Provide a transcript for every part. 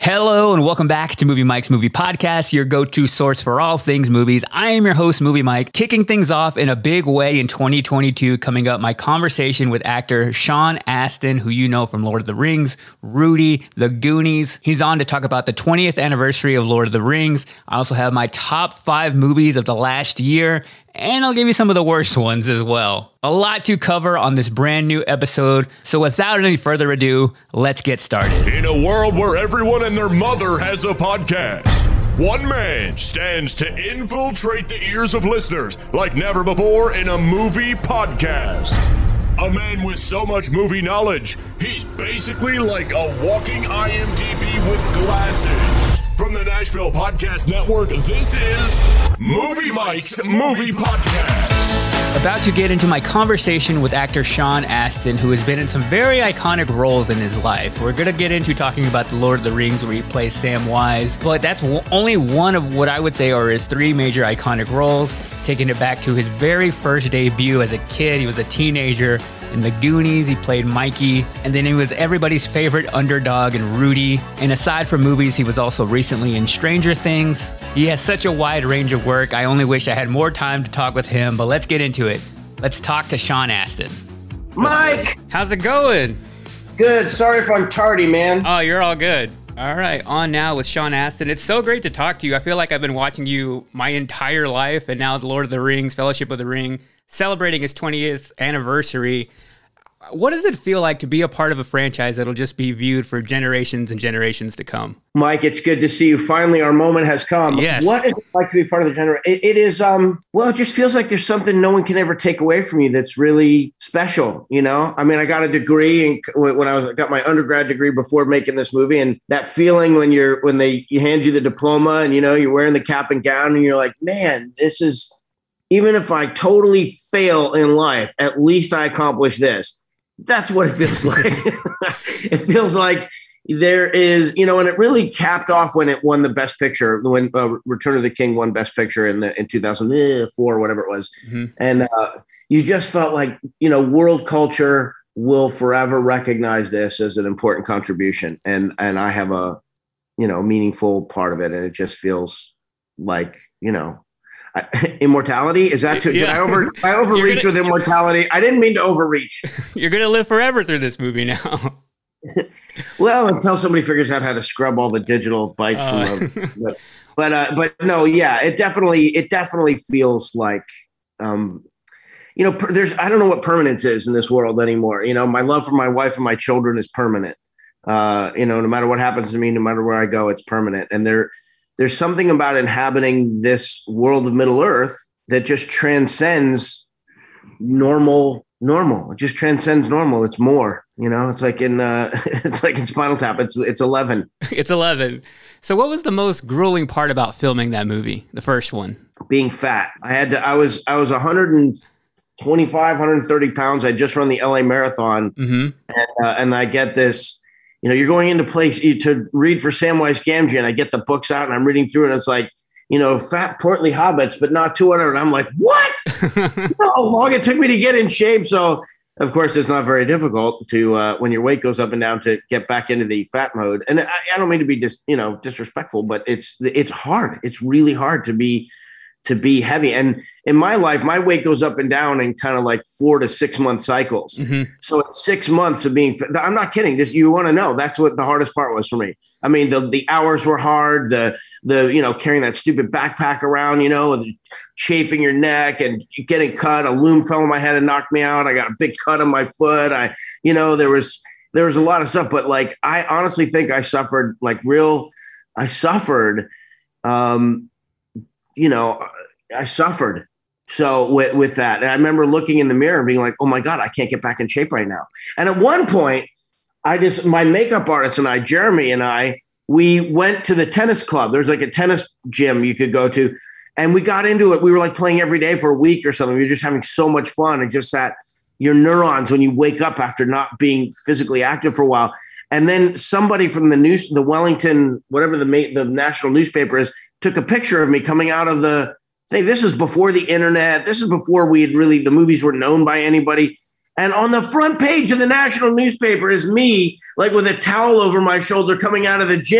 Hello and welcome back to Movie Mike's Movie Podcast, your go-to source for all things movies. I am your host, Movie Mike, kicking things off in a big way in 2022. Coming up, my conversation with actor Sean Astin, who you know from Lord of the Rings, Rudy, The Goonies. He's on to talk about the 20th anniversary of Lord of the Rings. I also have my top 5 movies of the last year, and I'll give you some of the worst ones as well. A lot to cover on this brand new episode. So without any further ado, let's get started. In a world where everyone and their mother has a podcast, one man stands to infiltrate the ears of listeners like never before in a movie podcast. A man with so much movie knowledge, he's basically like a walking IMDb with glasses. From the Nashville Podcast Network, this is Movie Mike's Movie Podcast. About to get into my conversation with actor Sean Astin, who has been in some very iconic roles in his life. We're going to get into talking about The Lord of the Rings, where he plays Samwise, but that's only one of what I would say are his 3 major iconic roles, taking it back to his very first debut as a kid. He was a teenager. In The Goonies, he played Mikey, and then he was everybody's favorite underdog in Rudy. And aside from movies, he was also recently in Stranger Things. He has such a wide range of work. I only wish I had more time to talk with him, but let's get into it. Let's talk to Sean Astin. Mike! How's it going? Good. Sorry if I'm tardy, man. Oh, you're all good. All right, on now with Sean Astin. It's so great to talk to you. I feel like I've been watching you my entire life, and now The Lord of the Rings, Fellowship of the Ring, celebrating its 20th anniversary. What does it feel like to be a part of a franchise that'll just be viewed for generations and generations to come? Mike, it's good to see you. Finally, our moment has come. Yes. What is it like to be part of the generation? It is, well, it just feels like there's something no one can ever take away from you that's really special, you know? I mean, I got a degree when I got my undergrad degree before making this movie, and that feeling when you hand you the diploma and, you know, you're wearing the cap and gown and you're like, man, this is, even if I totally fail in life, at least I accomplished this. That's what it feels like. It feels like there is, you know, and it really capped off when it won the Best Picture, when Return of the King won Best Picture in 2004 or whatever it was. Mm-hmm. And you just felt like, you know, world culture will forever recognize this as an important contribution. And I have a, you know, meaningful part of it. And it just feels like, you know, immortality, is that too? Yeah. Did I overreach with immortality? I didn't mean to overreach. You're gonna live forever through this movie now. Well, until somebody figures out how to scrub all the digital bytes from them. But no, yeah, it definitely feels like, you know, I don't know what permanence is in this world anymore. You know, my love for my wife and my children is permanent. You know, no matter what happens to me, no matter where I go, it's permanent. And there's something about inhabiting this world of Middle Earth that just transcends normal. It just transcends normal. It's more, you know, it's like in Spinal Tap. It's 11. It's 11. So what was the most grueling part about filming that movie? The first one? Being fat. I was 125, 130 pounds. I just run the LA Marathon. Mm-hmm. And I get this, you know, you're going into place to read for Samwise Gamgee, and I get the books out and I'm reading through it. And it's like, you know, fat, portly hobbits, but not 200. And I'm like, what? You know how long it took me to get in shape. So, of course, it's not very difficult to, when your weight goes up and down, to get back into the fat mode. And I don't mean to be disrespectful, but it's hard. It's really hard to be heavy. And in my life, my weight goes up and down in kind of like 4 to 6 month cycles. Mm-hmm. So it's 6 months of being, I'm not kidding. This, you want to know, that's what the hardest part was for me. I mean, the hours were hard, the, you know, carrying that stupid backpack around, you know, chafing your neck and getting cut. A loom fell on my head and knocked me out. I got a big cut on my foot. There was a lot of stuff, but like, I honestly think I suffered. You know, I suffered. So with that, and I remember looking in the mirror and being like, oh my God, I can't get back in shape right now. And at one point, my makeup artist and I, Jeremy and I, we went to the tennis club. There's like a tennis gym you could go to, and we got into it. We were like playing every day for a week or something. We were just having so much fun. And just that your neurons, when you wake up after not being physically active for a while. And then somebody from the Wellington, whatever the national newspaper is, took a picture of me coming out of the thing. This is before the internet. This is before the movies were known by anybody. And on the front page of the national newspaper is me, like with a towel over my shoulder coming out of the gym.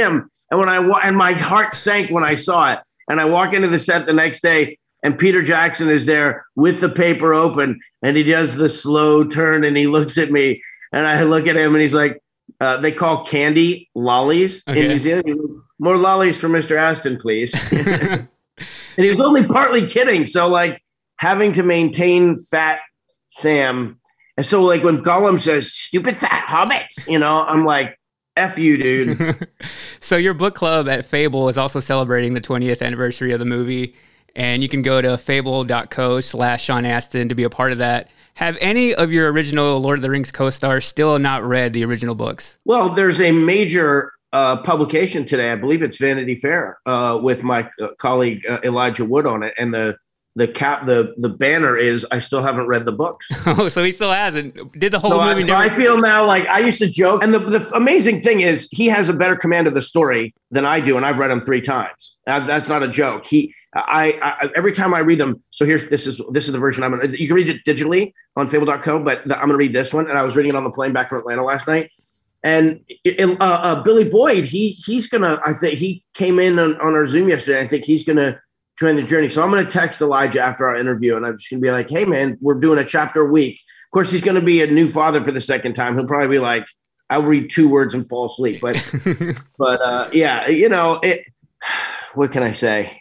And and my heart sank when I saw it. And I walk into the set the next day, and Peter Jackson is there with the paper open, and he does the slow turn, and he looks at me, and I look at him, and he's like, they call candy lollies in New Zealand. He's like, more lollies for Mr. Astin, please. And he was only partly kidding. So like having to maintain fat Sam. And so like when Gollum says, stupid fat hobbits, I'm like, F you, dude. So your book club at Fable is also celebrating the 20th anniversary of the movie. And you can go to fable.co/Sean Astin to be a part of that. Have any of your original Lord of the Rings co-stars still not read the original books? Well, there's a major publication today. I believe it's Vanity Fair with my colleague Elijah Wood on it. And the banner is, I still haven't read the books. Oh, so he still hasn't. Did the whole movie? So I feel now like I used to joke. And the amazing thing is he has a better command of the story than I do. And I've read them 3 times. That's not a joke. I every time I read them. So this is the version you can read it digitally on fable.co, but I'm going to read this one. And I was reading it on the plane back from Atlanta last night. And Billy Boyd, he's going to, I think he came in on our Zoom yesterday. I think he's going to join the journey. So I'm going to text Elijah after our interview, and I'm just going to be like, hey man, we're doing a chapter a week. Of course, he's going to be a new father for the second time. He'll probably be like, I'll read 2 words and fall asleep. But, yeah, what can I say?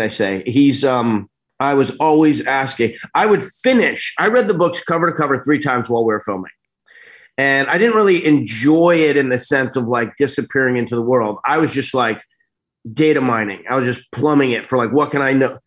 I was always asking, I read the books cover to cover 3 times while we were filming. And I didn't really enjoy it in the sense of like disappearing into the world. I was just like data mining. I was just plumbing it for like, what can I know?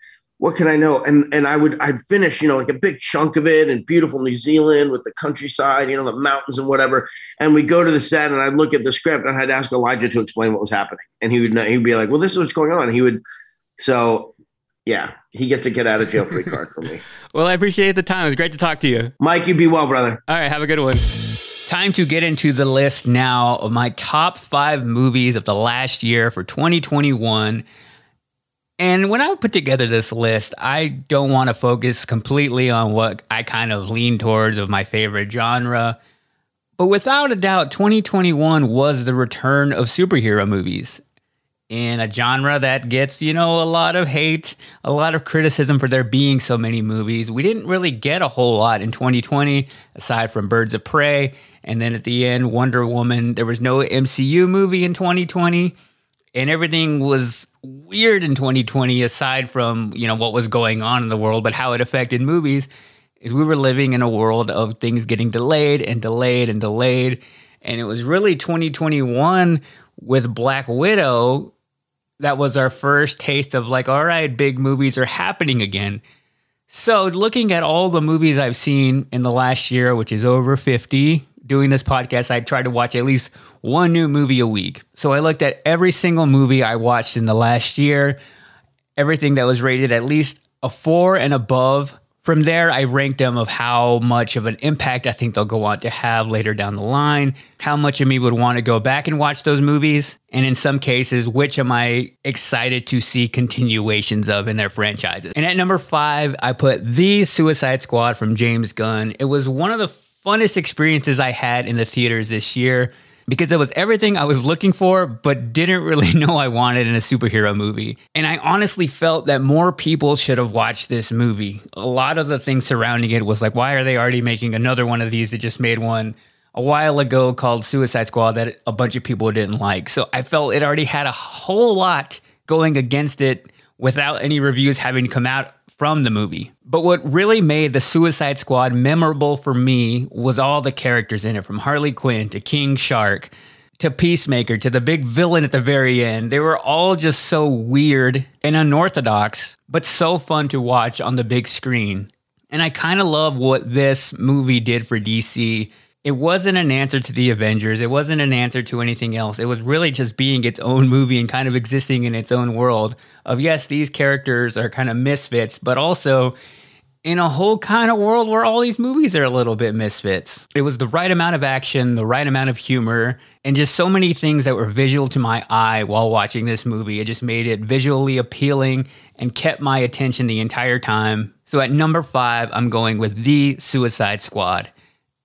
And I'd finish, like a big chunk of it in beautiful New Zealand with the countryside, the mountains and whatever. And we'd go to the set and I'd look at the script and I'd ask Elijah to explain what was happening. And he'd be like, well, this is what's going on. And so yeah, he gets a get out of jail free card for me. Well, I appreciate the time. It was great to talk to you. Mike, you be well, brother. All right. Have a good one. Time to get into the list now of my top 5 movies of the last year for 2021. And when I put together this list, I don't want to focus completely on what I kind of lean towards of my favorite genre. But without a doubt, 2021 was the return of superhero movies in a genre that gets, a lot of hate, a lot of criticism for there being so many movies. We didn't really get a whole lot in 2020, aside from Birds of Prey. And then at the end, Wonder Woman. There was no MCU movie in 2020. And everything was weird in 2020, aside from, what was going on in the world, but how it affected movies is we were living in a world of things getting delayed and delayed and delayed. And it was really 2021 with Black Widow that was our first taste of like, all right, big movies are happening again. So looking at all the movies I've seen in the last year, which is over 50, doing this podcast, I tried to watch at least 1 new movie a week. So I looked at every single movie I watched in the last year, everything that was rated at least a 4 and above. From there, I ranked them of how much of an impact I think they'll go on to have later down the line, how much of me would want to go back and watch those movies, and in some cases, which am I excited to see continuations of in their franchises. And at number 5, I put The Suicide Squad from James Gunn. It was one of the funnest experiences I had in the theaters this year because it was everything I was looking for, but didn't really know I wanted in a superhero movie. And I honestly felt that more people should have watched this movie. A lot of the things surrounding it was like, why are they already making another one of these? They just made one a while ago called Suicide Squad that a bunch of people didn't like. So I felt it already had a whole lot going against it without any reviews having to come out from the movie. But what really made the Suicide Squad memorable for me was all the characters in it, from Harley Quinn to King Shark to Peacemaker to the big villain at the very end. They were all just so weird and unorthodox, but so fun to watch on the big screen. And I kind of love what this movie did for DC. It wasn't an answer to the Avengers. It wasn't an answer to anything else. It was really just being its own movie and kind of existing in its own world of, yes, these characters are kind of misfits, but also in a whole kind of world where all these movies are a little bit misfits. It was the right amount of action, the right amount of humor, and just so many things that were visual to my eye while watching this movie. It just made it visually appealing and kept my attention the entire time. So at number 5, I'm going with The Suicide Squad.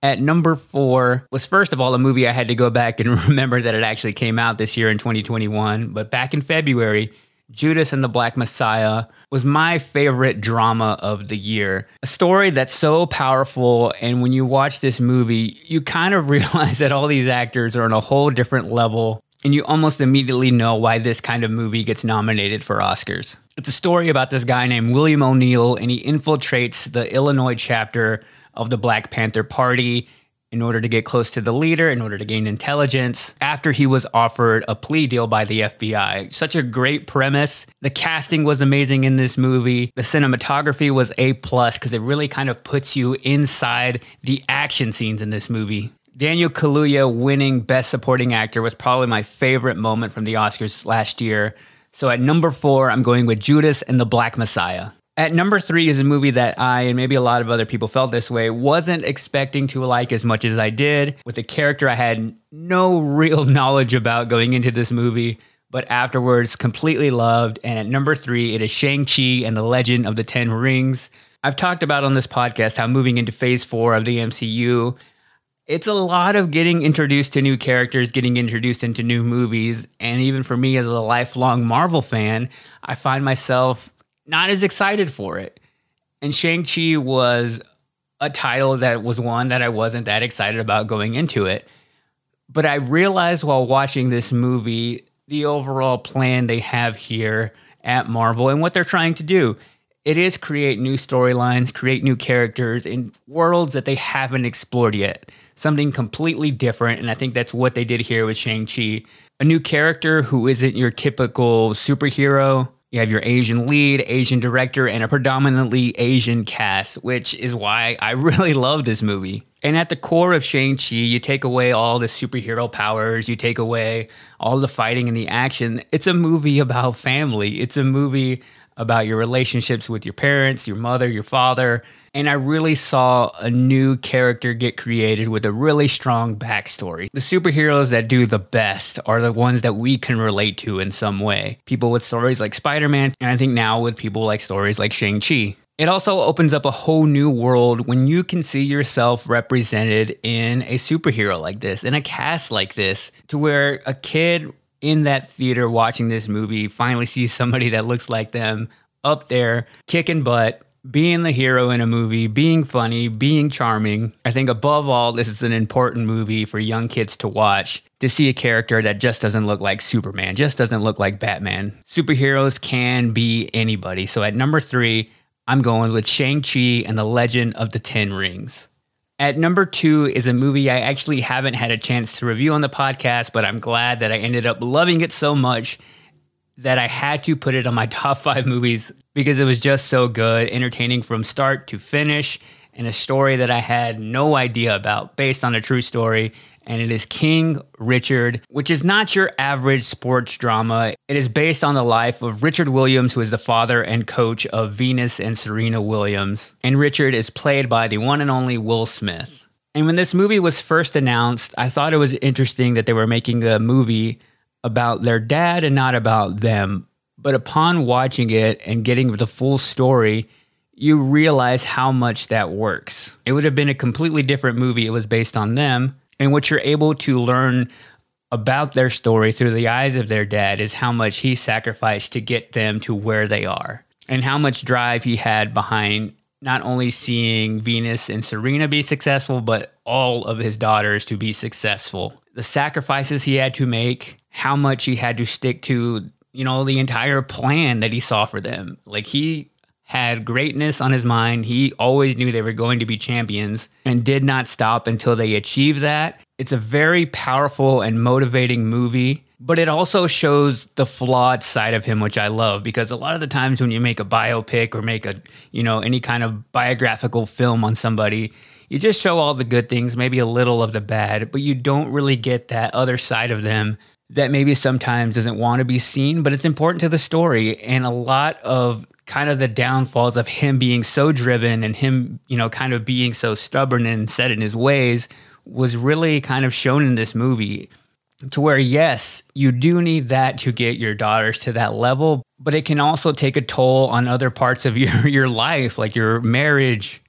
At number 4 was, first of all, a movie I had to go back and remember that it actually came out this year in 2021. But back in February, Judas and the Black Messiah was my favorite drama of the year. A story that's so powerful, and when you watch this movie, you kind of realize that all these actors are on a whole different level, and you almost immediately know why this kind of movie gets nominated for Oscars. It's a story about this guy named William O'Neill, and he infiltrates the Illinois chapter of the Black Panther Party in order to get close to the leader, in order to gain intelligence, after he was offered a plea deal by the FBI. Such a great premise. The casting was amazing in this movie. The cinematography was A+, because it really kind of puts you inside the action scenes in this movie. Daniel Kaluuya winning Best Supporting Actor was probably my favorite moment from the Oscars last year. So at number 4, I'm going with Judas and the Black Messiah. At number 3 is a movie that I, and maybe a lot of other people felt this way, wasn't expecting to like as much as I did, with a character I had no real knowledge about going into this movie, but afterwards completely loved. And at number 3, it is Shang-Chi and the Legend of the Ten Rings. I've talked about on this podcast how moving into phase 4 of the MCU, it's a lot of getting introduced to new characters, getting introduced into new movies. And even for me as a lifelong Marvel fan, I find myself not as excited for it. And Shang-Chi was a title that was one that I wasn't that excited about going into it. But I realized while watching this movie, the overall plan they have here at Marvel and what they're trying to do. It is create new storylines, create new characters in worlds that they haven't explored yet. Something completely different, and I think that's what they did here with Shang-Chi. A new character who isn't your typical superhero. You have your Asian lead, Asian director, and a predominantly Asian cast, which is why I really love this movie. And at the core of Shang-Chi, you take away all the superhero powers, you take away all the fighting and the action. It's a movie about family. It's a movie about your relationships with your parents, your mother, your father. And I really saw a new character get created with a really strong backstory. The superheroes that do the best are the ones that we can relate to in some way. People with stories like Spider-Man, and I think now with people like stories like Shang-Chi. It also opens up a whole new world when you can see yourself represented in a superhero like this, in a cast like this, to where a kid in that theater watching this movie finally sees somebody that looks like them up there kicking butt, being the hero in a movie, being funny, being charming. I think above all, this is an important movie for young kids to watch, to see a character that just doesn't look like Superman, just doesn't look like Batman. Superheroes can be anybody. So at number 3, I'm going with Shang-Chi and the Legend of the Ten Rings. At number 2 is a movie I actually haven't had a chance to review on the podcast, but I'm glad that I ended up loving it so much that I had to put it on my top 5 movies because it was just so good, entertaining from start to finish, and a story that I had no idea about, based on a true story. And it is King Richard, which is not your average sports drama. It is based on the life of Richard Williams, who is the father and coach of Venus and Serena Williams. And Richard is played by the one and only Will Smith. And when this movie was first announced, I thought it was interesting that they were making a movie about their dad and not about them. But upon watching it and getting the full story, you realize how much that works. It would have been a completely different movie. It was based on them. And what you're able to learn about their story through the eyes of their dad is how much he sacrificed to get them to where they are, and how much drive he had behind not only seeing Venus and Serena be successful, but all of his daughters to be successful. The sacrifices he had to make, how much he had to stick to, the entire plan that he saw for them. Like, he had greatness on his mind. He always knew they were going to be champions and did not stop until they achieved that. It's a very powerful and motivating movie, but it also shows the flawed side of him, which I love, because a lot of the times when you make a biopic or make a, any kind of biographical film on somebody, you just show all the good things, maybe a little of the bad, but you don't really get that other side of them that maybe sometimes doesn't want to be seen, but it's important to the story. And a lot of kind of the downfalls of him being so driven and him, kind of being so stubborn and set in his ways was really kind of shown in this movie, to where, yes, you do need that to get your daughters to that level, but it can also take a toll on other parts of your life, like your marriage,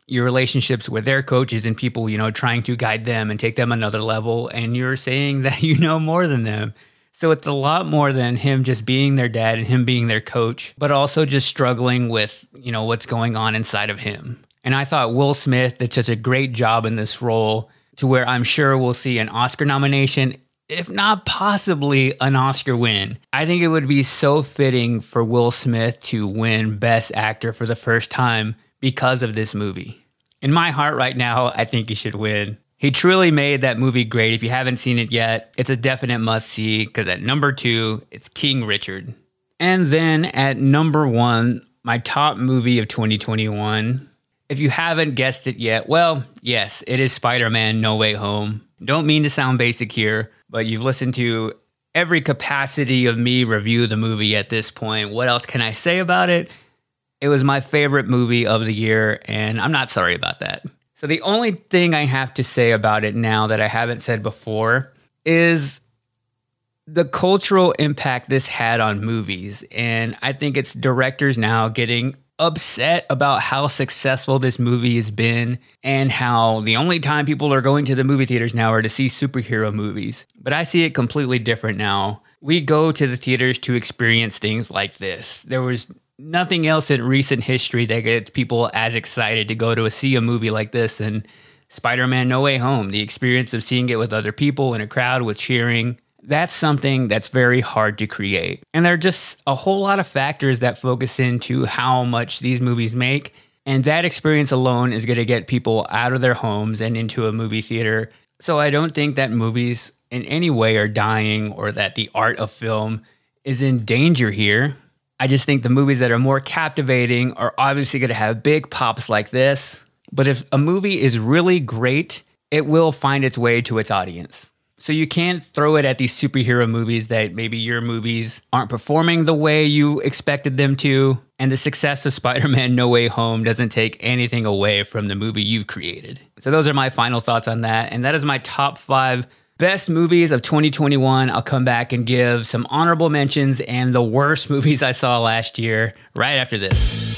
your relationships with their coaches and people, trying to guide them and take them another level. And you're saying that you know more than them. So it's a lot more than him just being their dad and him being their coach, but also just struggling with, what's going on inside of him. And I thought Will Smith did such a great job in this role to where I'm sure we'll see an Oscar nomination, if not possibly an Oscar win. I think it would be so fitting for Will Smith to win Best Actor for the first time because of this movie. In my heart right now, I think he should win. He truly made that movie great. If you haven't seen it yet, it's a definite must-see because at number 2, it's King Richard. And then at number 1, my top movie of 2021. If you haven't guessed it yet, well, yes, it is Spider-Man No Way Home. Don't mean to sound basic here, but you've listened to every capacity of me review the movie at this point. What else can I say about it? It was my favorite movie of the year, and I'm not sorry about that. So the only thing I have to say about it now that I haven't said before is the cultural impact this had on movies. And I think it's directors now getting upset about how successful this movie has been and how the only time people are going to the movie theaters now are to see superhero movies. But I see it completely different now. We go to the theaters to experience things like this. There was nothing else in recent history that gets people as excited to go to see a movie like this than Spider-Man No Way Home. The experience of seeing it with other people in a crowd with cheering. That's something that's very hard to create. And there are just a whole lot of factors that focus into how much these movies make. And that experience alone is going to get people out of their homes and into a movie theater. So I don't think that movies in any way are dying or that the art of film is in danger here. I just think the movies that are more captivating are obviously going to have big pops like this. But if a movie is really great, it will find its way to its audience. So you can't throw it at these superhero movies that maybe your movies aren't performing the way you expected them to. And the success of Spider-Man No Way Home doesn't take anything away from the movie you've created. So those are my final thoughts on that. And that is my top 5 best movies of 2021. I'll come back and give some honorable mentions and the worst movies I saw last year right after this.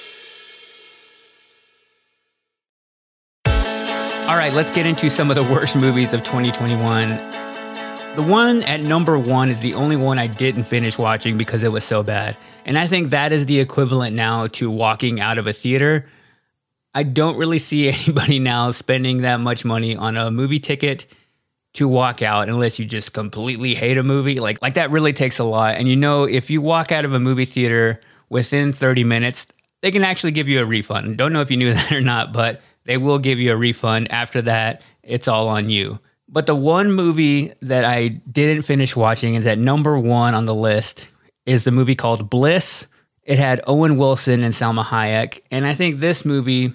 All right, let's get into some of the worst movies of 2021. The one at number 1 is the only one I didn't finish watching because it was so bad. And I think that is the equivalent now to walking out of a theater. I don't really see anybody now spending that much money on a movie ticket to walk out unless you just completely hate a movie. Like that really takes a lot. And if you walk out of a movie theater within 30 minutes, they can actually give you a refund. Don't know if you knew that or not, but they will give you a refund. After that, it's all on you. But the one movie that I didn't finish watching is at number 1 on the list is the movie called Bliss. It had Owen Wilson and Salma Hayek. And I think this movie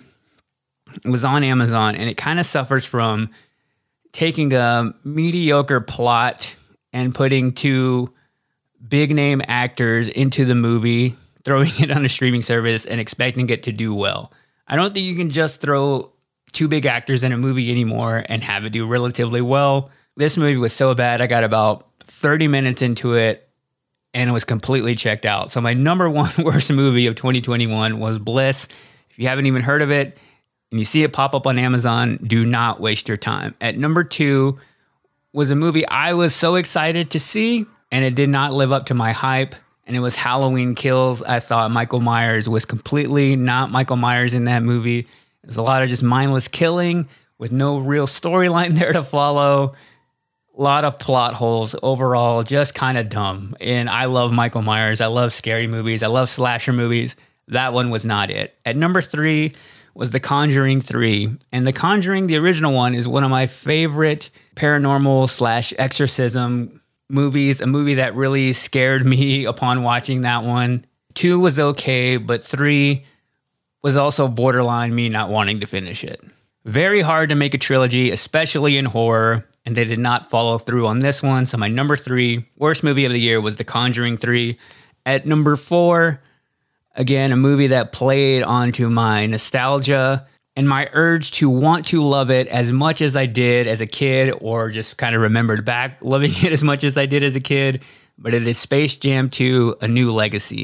was on Amazon, and it kind of suffers from taking a mediocre plot and putting 2 big name actors into the movie, throwing it on a streaming service and expecting it to do well. I don't think you can just throw 2 big actors in a movie anymore and have it do relatively well. This movie was so bad, I got about 30 minutes into it and it was completely checked out. So my number 1 worst movie of 2021 was Bliss. If you haven't even heard of it and you see it pop up on Amazon, do not waste your time. At number 2 was a movie I was so excited to see, and it did not live up to my hype. And it was Halloween Kills. I thought Michael Myers was completely not Michael Myers in that movie. There's a lot of just mindless killing with no real storyline there to follow. A lot of plot holes. Overall, just kind of dumb. And I love Michael Myers. I love scary movies. I love slasher movies. That one was not it. At number 3 was The Conjuring 3. And The Conjuring, the original one, is one of my favorite paranormal / exorcism movies, a movie that really scared me upon watching that one. 2 was okay, but 3 was also borderline me not wanting to finish it. Very hard to make a trilogy, especially in horror, and they did not follow through on this one. So my number 3 worst movie of the year was The Conjuring 3. At number 4, again, a movie that played onto my nostalgia and my urge to want to love it as much as I did as a kid, or just kind of remembered back loving it as much as I did as a kid. But it is Space Jam 2, A New Legacy.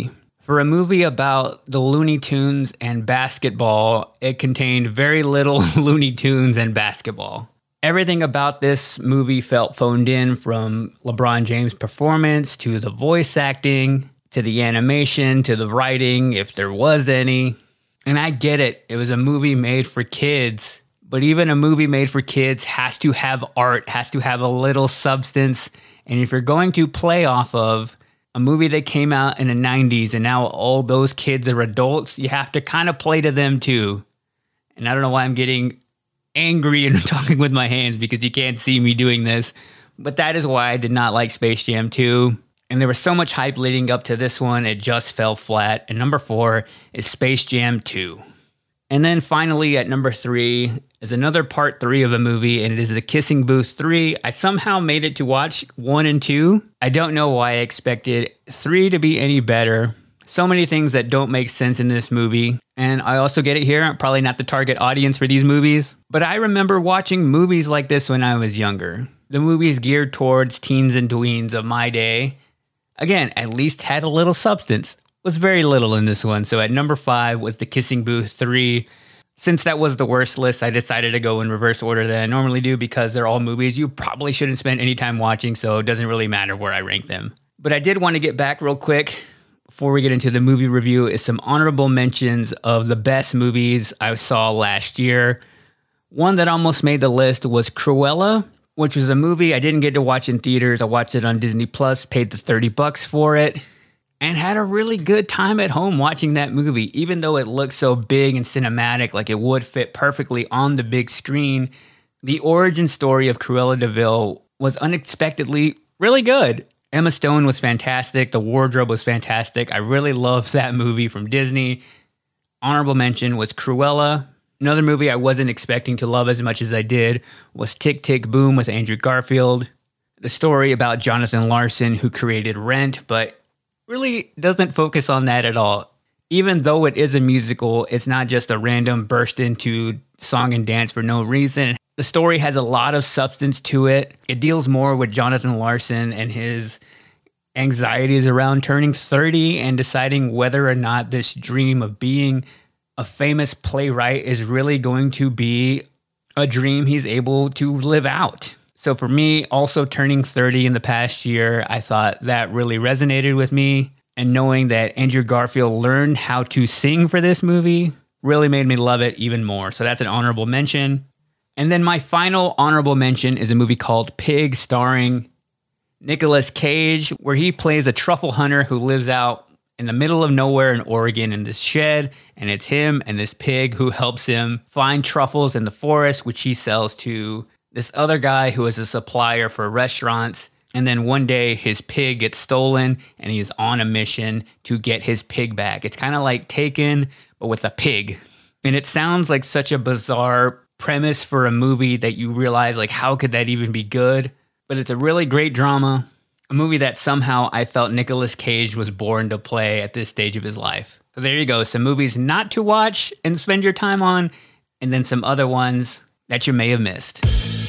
For a movie about the Looney Tunes and basketball, it contained very little Looney Tunes and basketball. Everything about this movie felt phoned in, from LeBron James' performance to the voice acting to the animation to the writing, if there was any. And I get it. It was a movie made for kids. But even a movie made for kids has to have art, has to have a little substance. And if you're going to play off of a movie that came out in the 90s and now all those kids are adults, you have to kind of play to them too. And I don't know why I'm getting angry and talking with my hands, because you can't see me doing this. But that is why I did not like Space Jam 2. And there was so much hype leading up to this one, it just fell flat. And number 4 is Space Jam 2. And then finally at number 3 is another part 3 of a movie, and it is The Kissing Booth 3. I somehow made it to watch 1 and 2. I don't know why I expected 3 to be any better. So many things that don't make sense in this movie. And I also get it here. I'm probably not the target audience for these movies. But I remember watching movies like this when I was younger. The movies geared towards teens and tweens of my day, again, at least had a little substance. Was very little in this one. So at number 5 was The Kissing Booth 3. Since that was the worst list, I decided to go in reverse order than I normally do, because they're all movies you probably shouldn't spend any time watching, so it doesn't really matter where I rank them. But I did want to get back real quick before we get into the movie review is some honorable mentions of the best movies I saw last year. One that almost made the list was Cruella, which was a movie I didn't get to watch in theaters. I watched it on Disney Plus, paid the $30 for it, and had a really good time at home watching that movie. Even though it looked so big and cinematic, like it would fit perfectly on the big screen, the origin story of Cruella de Vil was unexpectedly really good. Emma Stone was fantastic. The wardrobe was fantastic. I really loved that movie from Disney. Honorable mention was Cruella. Another movie I wasn't expecting to love as much as I did was Tick, Tick, Boom with Andrew Garfield. The story about Jonathan Larson, who created Rent, but really doesn't focus on that at all. Even though it is a musical, it's not just a random burst into song and dance for no reason. The story has a lot of substance to it. It deals more with Jonathan Larson and his anxieties around turning 30 and deciding whether or not this dream of being a famous playwright is really going to be a dream he's able to live out. So for me, also turning 30 in the past year, I thought that really resonated with me. And knowing that Andrew Garfield learned how to sing for this movie really made me love it even more. So that's an honorable mention. And then my final honorable mention is a movie called Pig, starring Nicolas Cage, where he plays a truffle hunter who lives out in the middle of nowhere in Oregon in this shed. And it's him and this pig who helps him find truffles in the forest, which he sells to this other guy who is a supplier for restaurants. And then one day his pig gets stolen and he is on a mission to get his pig back. It's kind of like Taken, but with a pig. And it sounds like such a bizarre premise for a movie that you realize, like, how could that even be good? But it's a really great drama. A movie that somehow I felt Nicolas Cage was born to play at this stage of his life. So there you go. Some movies not to watch and spend your time on, and then some other ones that you may have missed.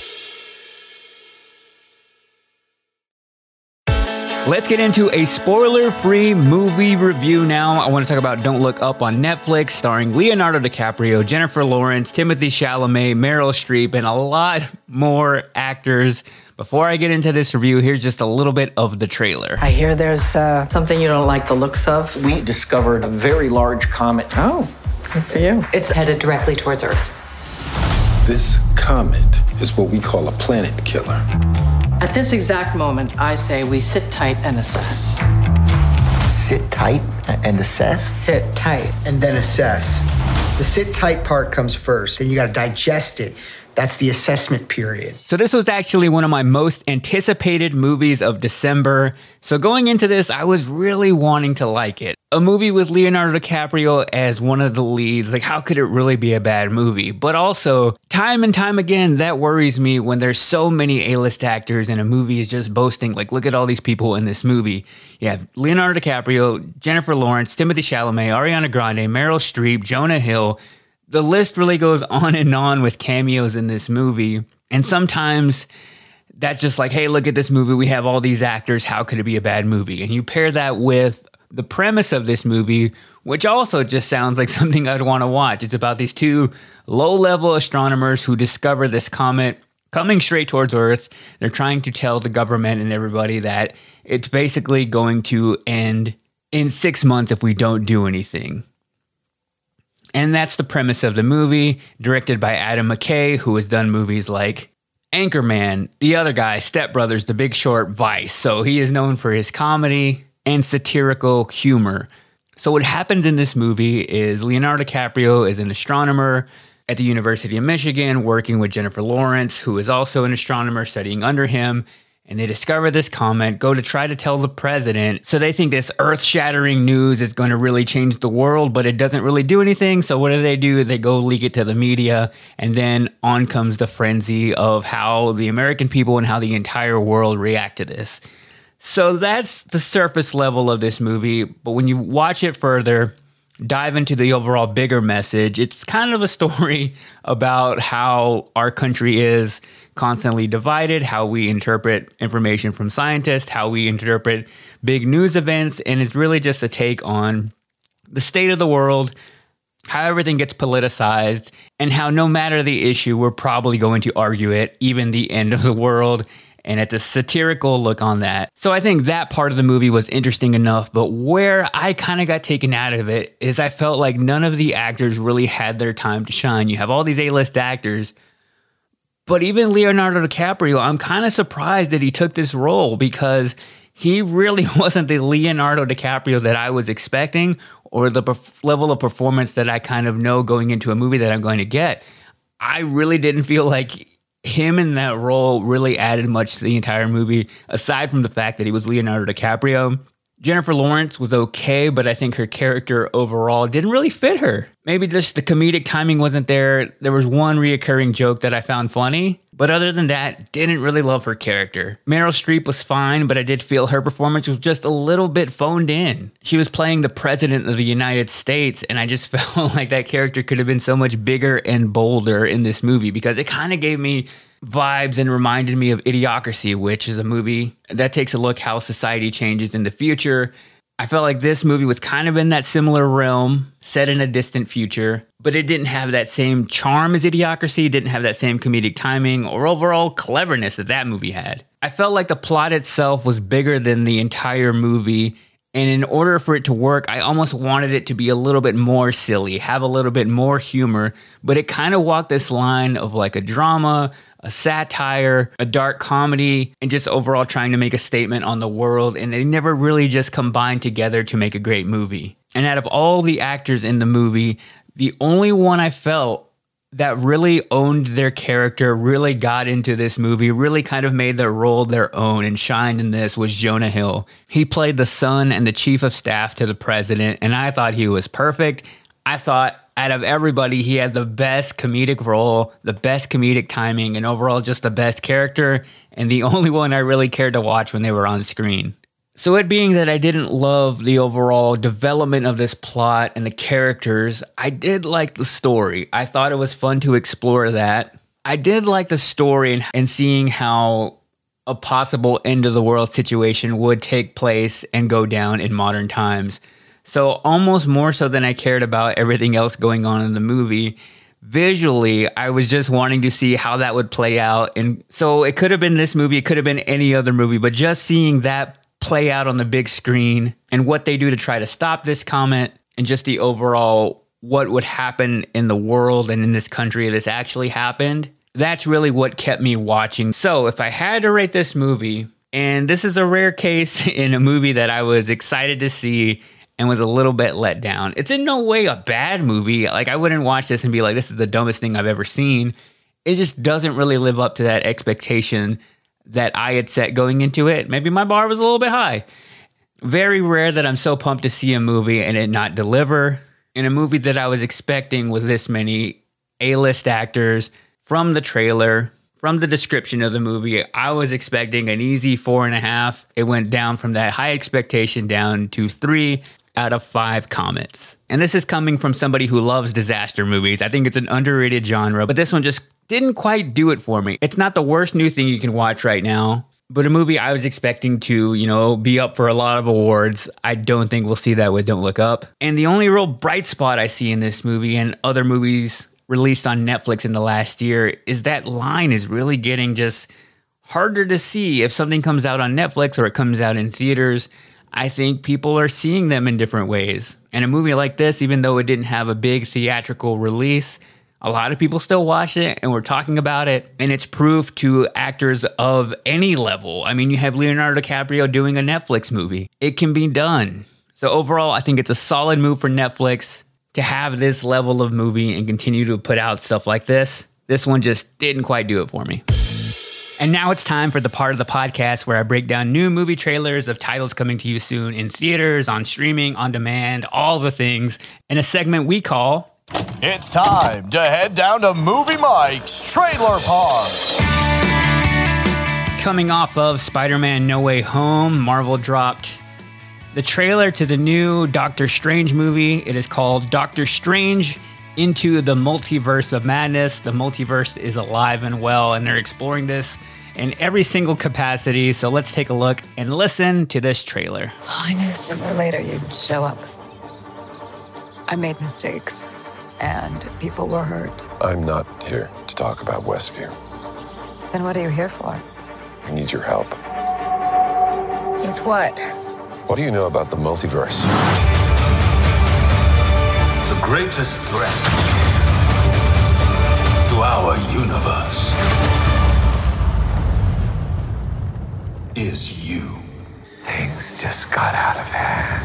Let's get into a spoiler-free movie review now. I want to talk about Don't Look Up on Netflix, starring Leonardo DiCaprio, Jennifer Lawrence, Timothée Chalamet, Meryl Streep, and a lot more actors. Before I get into this review, here's just a little bit of the trailer. I hear there's something you don't like the looks of. We discovered a very large comet. Oh, good for you. It's headed directly towards Earth. This comet is what we call a planet killer. At this exact moment, I say we sit tight and assess. Sit tight and assess? Sit tight. And then assess. The sit tight part comes first, then you gotta digest it. That's the assessment period. So this was actually one of my most anticipated movies of December. So going into this, I was really wanting to like it. A movie with Leonardo DiCaprio as one of the leads, like how could it really be a bad movie? But also, time and time again, that worries me when there's so many A-list actors and a movie is just boasting, like, look at all these people in this movie. You have Leonardo DiCaprio, Jennifer Lawrence, Timothée Chalamet, Ariana Grande, Meryl Streep, Jonah Hill. The list really goes on and on with cameos in this movie. And sometimes that's just like, hey, look at this movie. We have all these actors. How could it be a bad movie? And you pair that with the premise of this movie, which also just sounds like something I'd want to watch. It's about these two low-level astronomers who discover this comet coming straight towards Earth. They're trying to tell the government and everybody that it's basically going to end in 6 months if we don't do anything. And that's the premise of the movie, directed by Adam McKay, who has done movies like Anchorman, the other guy, Step Brothers, The Big Short, Vice. So he is known for his comedy and satirical humor. So what happens in this movie is Leonardo DiCaprio is an astronomer at the University of Michigan, working with Jennifer Lawrence, who is also an astronomer studying under him. And they discover this comet, go to try to tell the president. So they think this earth-shattering news is going to really change the world, but it doesn't really do anything. So what do? They go leak it to the media. And then on comes the frenzy of how the American people and how the entire world react to this. So that's the surface level of this movie. But when you watch it further, dive into the overall bigger message, it's kind of a story about how our country is constantly divided, how we interpret information from scientists, how we interpret big news events, and it's really just a take on the state of the world, how everything gets politicized, and how no matter the issue, we're probably going to argue it, even the end of the world. And it's a satirical look on that. So I think that part of the movie was interesting enough, but where I kind of got taken out of it is I felt like none of the actors really had their time to shine. You have all these A-list actors, but even Leonardo DiCaprio, I'm kind of surprised that he took this role because he really wasn't the Leonardo DiCaprio that I was expecting or the level of performance that I kind of know going into a movie that I'm going to get. I really didn't feel like him in that role really added much to the entire movie, aside from the fact that he was Leonardo DiCaprio. Jennifer Lawrence was okay, but I think her character overall didn't really fit her. Maybe just the comedic timing wasn't there. There was one reoccurring joke that I found funny, but other than that, didn't really love her character. Meryl Streep was fine, but I did feel her performance was just a little bit phoned in. She was playing the president of the United States, and I just felt like that character could have been so much bigger and bolder in this movie because it kind of gave me vibes and reminded me of Idiocracy, which is a movie that takes a look how society changes in the future. I felt like this movie was kind of in that similar realm, set in a distant future, but it didn't have that same charm as Idiocracy, didn't have that same comedic timing or overall cleverness that movie had. I felt like the plot itself was bigger than the entire movie, and in order for it to work, I almost wanted it to be a little bit more silly, have a little bit more humor, but it kind of walked this line of like a drama, a satire, a dark comedy, and just overall trying to make a statement on the world, and they never really just combined together to make a great movie. And out of all the actors in the movie, the only one I felt that really owned their character, really got into this movie, really kind of made their role their own and shined in this was Jonah Hill. He played the son and the chief of staff to the president, and I thought he was perfect. I thought out of everybody, he had the best comedic role, the best comedic timing, and overall just the best character, and the only one I really cared to watch when they were on screen. So it being that I didn't love the overall development of this plot and the characters, I did like the story. I thought it was fun to explore that. I did like the story and seeing how a possible end of the world situation would take place and go down in modern times. So almost more so than I cared about everything else going on in the movie. Visually, I was just wanting to see how that would play out. And so it could have been this movie, it could have been any other movie, but just seeing that play out on the big screen and what they do to try to stop this comet and just the overall what would happen in the world and in this country if this actually happened, that's really what kept me watching. So if I had to rate this movie, and this is a rare case in a movie that I was excited to see and was a little bit let down. It's in no way a bad movie. Like I wouldn't watch this and be like, this is the dumbest thing I've ever seen. It just doesn't really live up to that expectation that I had set going into it. Maybe my bar was a little bit high. Very rare that I'm so pumped to see a movie and it not deliver. In a movie that I was expecting with this many A-list actors, from the trailer, from the description of the movie, I was expecting an easy 4.5. It went down from that high expectation down to 3 out of 5 comments. And this is coming from somebody who loves disaster movies. I think it's an underrated genre, but this one just didn't quite do it for me. It's not the worst new thing you can watch right now. But a movie I was expecting to, be up for a lot of awards. I don't think we'll see that with Don't Look Up. And the only real bright spot I see in this movie and other movies released on Netflix in the last year is that line is really getting just harder to see. If something comes out on Netflix or it comes out in theaters, I think people are seeing them in different ways. And a movie like this, even though it didn't have a big theatrical release, a lot of people still watched it and we're talking about it. And it's proof to actors of any level. I mean, you have Leonardo DiCaprio doing a Netflix movie. It can be done. So overall, I think it's a solid move for Netflix to have this level of movie and continue to put out stuff like this. This one just didn't quite do it for me. And now it's time for the part of the podcast where I break down new movie trailers of titles coming to you soon in theaters, on streaming, on demand, all the things, in a segment we call... It's time to head down to Movie Mike's Trailer Park. Coming off of Spider-Man No Way Home, Marvel dropped the trailer to the new Doctor Strange movie. It is called Doctor Strange Into the Multiverse of Madness. The multiverse is alive and well, and they're exploring this in every single capacity. So let's take a look and listen to this trailer. I knew sooner or later you'd show up. I made mistakes, and people were hurt. I'm not here to talk about Westview. Then what are you here for? I need your help. With what? What do you know about the multiverse? The greatest threat to our universe is you. Things just got out of hand.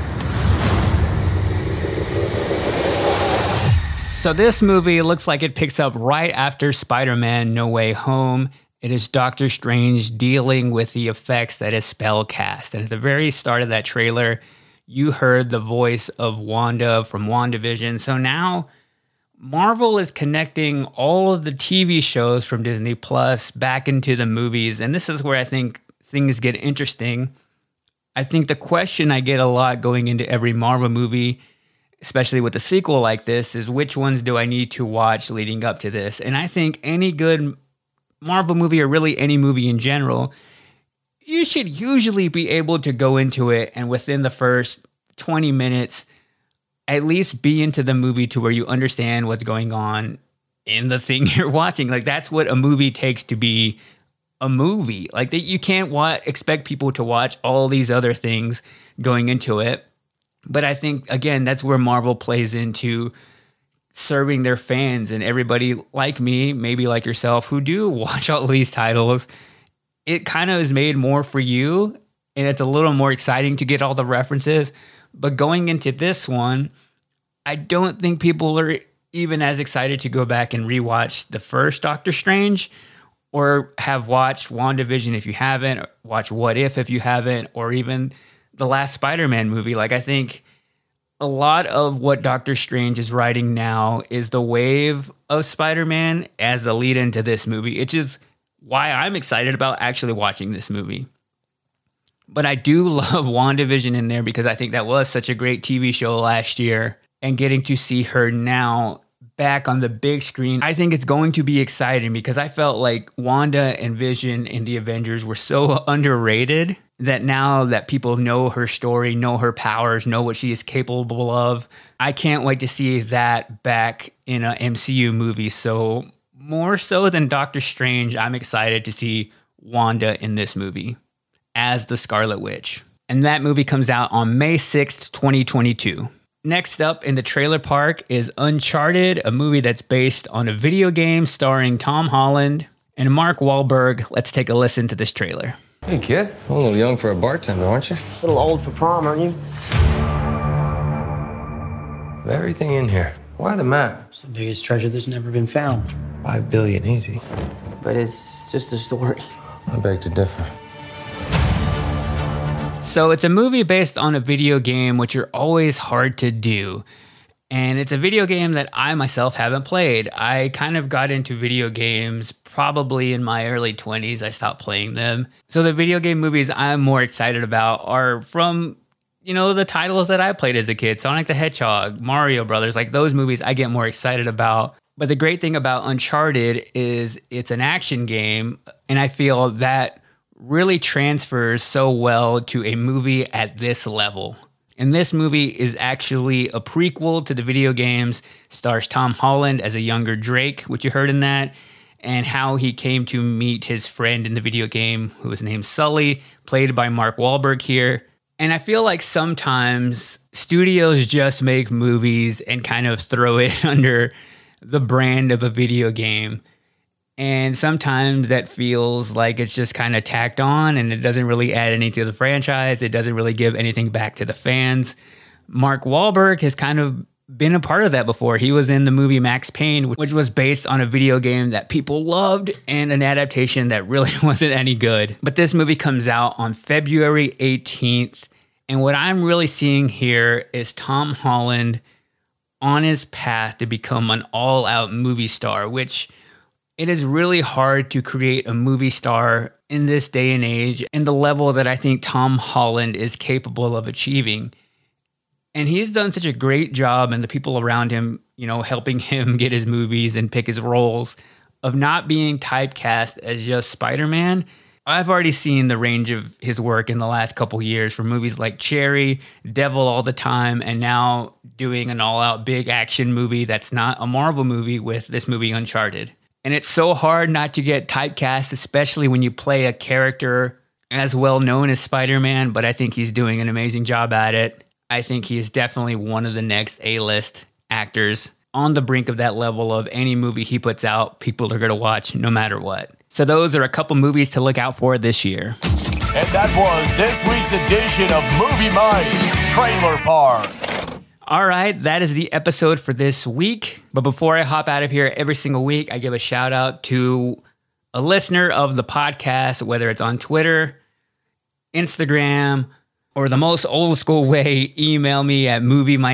So this movie looks like it picks up right after Spider-Man No Way Home. It is Doctor Strange dealing with the effects that his spell cast. And at the very start of that trailer, you heard the voice of Wanda from WandaVision. So now Marvel is connecting all of the TV shows from Disney Plus back into the movies. And this is where I think things get interesting. I think the question I get a lot going into every Marvel movie, especially with a sequel like this, is which ones do I need to watch leading up to this? And I think any good Marvel movie, or really any movie in general, you should usually be able to go into it and within the first 20 minutes, at least be into the movie to where you understand what's going on in the thing you're watching. Like, that's what a movie takes to be a movie. Like, you can't expect people to watch all these other things going into it. But I think, again, that's where Marvel plays into serving their fans and everybody like me, maybe like yourself, who do watch all these titles. It kind of is made more for you, and it's a little more exciting to get all the references. But going into this one, I don't think people are even as excited to go back and rewatch the first Doctor Strange, or have watched WandaVision if you haven't, or watch What If you haven't, or even the last Spider-Man movie. Like, I think a lot of what Doctor Strange is writing now is the wave of Spider-Man as the lead into this movie, which is why I'm excited about actually watching this movie. But I do love WandaVision in there because I think that was such a great TV show last year, and getting to see her now back on the big screen, I think it's going to be exciting, because I felt like Wanda and Vision in the Avengers were so underrated that now that people know her story, know her powers, know what she is capable of, I can't wait to see that back in an MCU movie. So more so than Doctor Strange, I'm excited to see Wanda in this movie as the Scarlet Witch. And that movie comes out on May 6th, 2022. Next up in the trailer park is Uncharted, a movie that's based on a video game starring Tom Holland and Mark Wahlberg. Let's take a listen to this trailer. Hey, kid. A little young for a bartender, aren't you? A little old for prom, aren't you? Everything in here. Why the map? It's the biggest treasure that's never been found. 5 billion, easy. But it's just a story. I beg to differ. So it's a movie based on a video game, which are always hard to do. And it's a video game that I myself haven't played. I kind of got into video games probably in my early 20s. I stopped playing them. So the video game movies I'm more excited about are from, the titles that I played as a kid. Sonic the Hedgehog, Mario Brothers, like those movies I get more excited about. But the great thing about Uncharted is it's an action game. And I feel that really transfers so well to a movie at this level. And this movie is actually a prequel to the video games, stars Tom Holland as a younger Drake, which you heard in that, and how he came to meet his friend in the video game, who is named Sully, played by Mark Wahlberg here. And I feel like sometimes studios just make movies and kind of throw it under the brand of a video game. And sometimes that feels like it's just kind of tacked on and it doesn't really add anything to the franchise. It doesn't really give anything back to the fans. Mark Wahlberg has kind of been a part of that before. He was in the movie Max Payne, which was based on a video game that people loved and an adaptation that really wasn't any good. But this movie comes out on February 18th. And what I'm really seeing here is Tom Holland on his path to become an all-out movie star, which it is really hard to create a movie star in this day and age and the level that I think Tom Holland is capable of achieving. And he's done such a great job, and the people around him, you know, helping him get his movies and pick his roles, of not being typecast as just Spider-Man. I've already seen the range of his work in the last couple years for movies like Cherry, Devil All the Time, and now doing an all-out big action movie that's not a Marvel movie with this movie Uncharted. And it's so hard not to get typecast, especially when you play a character as well known as Spider-Man, but I think he's doing an amazing job at it. I think he is definitely one of the next A-list actors on the brink of that level of any movie he puts out, people are going to watch no matter what. So those are a couple movies to look out for this year. And that was this week's edition of Movie Minds Trailer Park. All right, that is the episode for this week. But before I hop out of here, every single week, I give a shout out to a listener of the podcast, whether it's on Twitter, Instagram, or the most old school way, email me at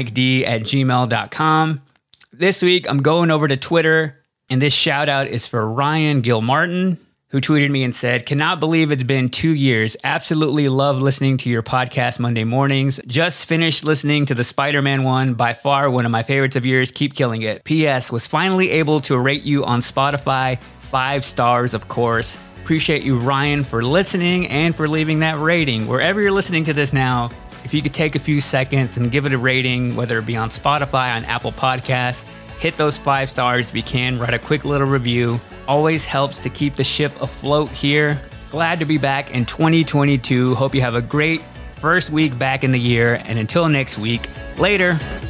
moviemiked@gmail.com. This week, I'm going over to Twitter, and this shout out is for Ryan Gilmartin, who tweeted me and said, "Cannot believe it's been 2 years. Absolutely love listening to your podcast Monday mornings. Just finished listening to the Spider-Man one. By far one of my favorites of yours. Keep killing it. P.S. Was finally able to rate you on Spotify. 5 stars, of course. Appreciate you, Ryan, for listening and for leaving that rating. Wherever you're listening to this now, if you could take a few seconds and give it a rating, whether it be on Spotify, on Apple Podcasts, hit those 5 stars if you can. Write a quick little review. Always helps to keep the ship afloat here. Glad to be back in 2022. Hope you have a great first week back in the year. And until next week, later.